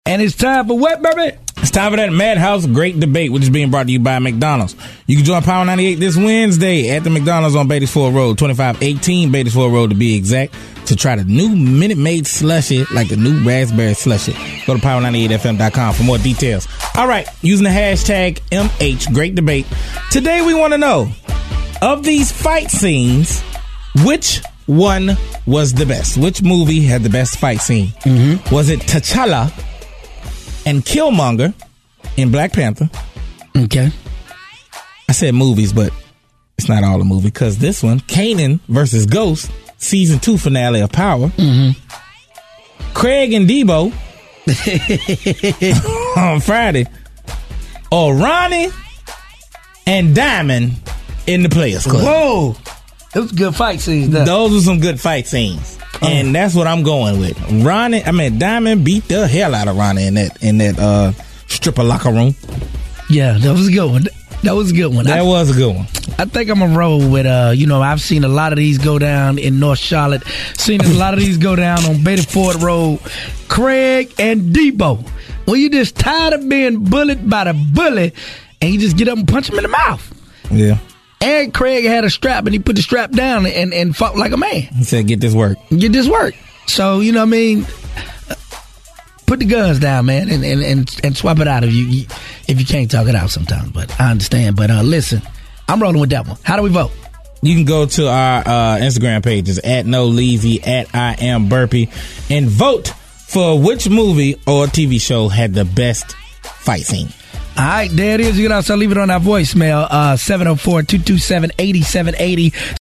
And it's time for what, baby? It's time for that Madhouse Great Debate, which is being brought to you by McDonald's. You can join Power 98 this Wednesday at the McDonald's on Beatty-Ford Road, 2518 Beatty-Ford Road to be exact, to try the new Minute Maid slushie, like the new raspberry slushie. Go to power98fm.com for more details. All right, using the hashtag MH Great Debate. Today we want to know, of these fight scenes, which one was the best? Which movie had the best fight scene? Mm-hmm. Was it T'Challa and Killmonger in Black Panther? Okay. I said movies, but it's not all a movie, because this one, Kanan versus Ghost, season 2 finale of Power. Mm-hmm. Craig and Debo on Friday. Or Ronnie and Diamond in the Players Club. Whoa. Those good fight scenes. Those are some good fight scenes. And that's what I'm going with. Diamond beat the hell out of Ronnie in that stripper locker room. Yeah, that was a good one. That was a good one. I think I'm going to roll with, I've seen a lot of these go down in North Charlotte. Seen a lot of these go down on Beatty-Ford Road. Craig and Debo. When you just tired of being bullied by the bully, and you just get up and punch him in the mouth. Yeah. And Craig had a strap, and he put the strap down and fought like a man. He said, get this work. So, you know what I mean? Put the guns down, man, and swap it out if you can't talk it out sometimes. But I understand. But listen, I'm rolling with that one. How do we vote? You can go to our Instagram pages, at NoLeezy, at I Am Burpee, and vote for which movie or TV show had the best fight scene. All right, there it is. You can also leave it on our voicemail, 704-227-8780.